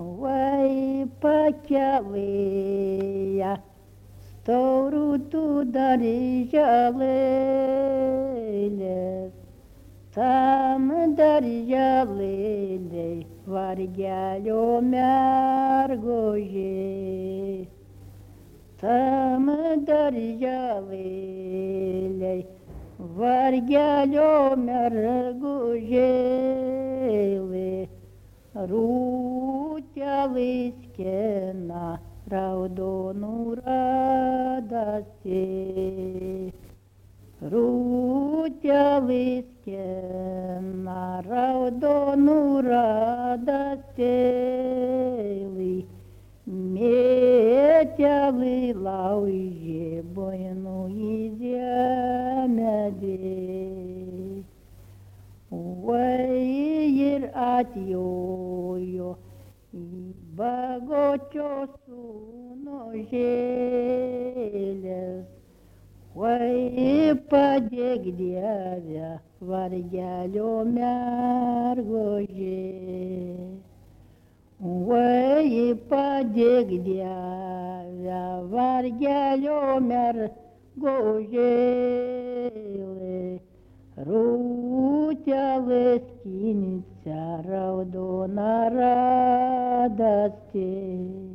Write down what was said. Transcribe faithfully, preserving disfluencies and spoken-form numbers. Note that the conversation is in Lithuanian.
Ой, почали стору туди жалили, там дарjali vargелio mergoji, tam darjali vargелio mergoji. Рутя лискена раудону радости, Рутя лискена раудону радости, Метяли лауже бойну изямяди. Уэйр атьё-ё, и багочо суно желез. Уэй падегдявя варгялё мяргоже. Уэй падегдявя варгялё мяргоже. Рутя лескинця раудона радости.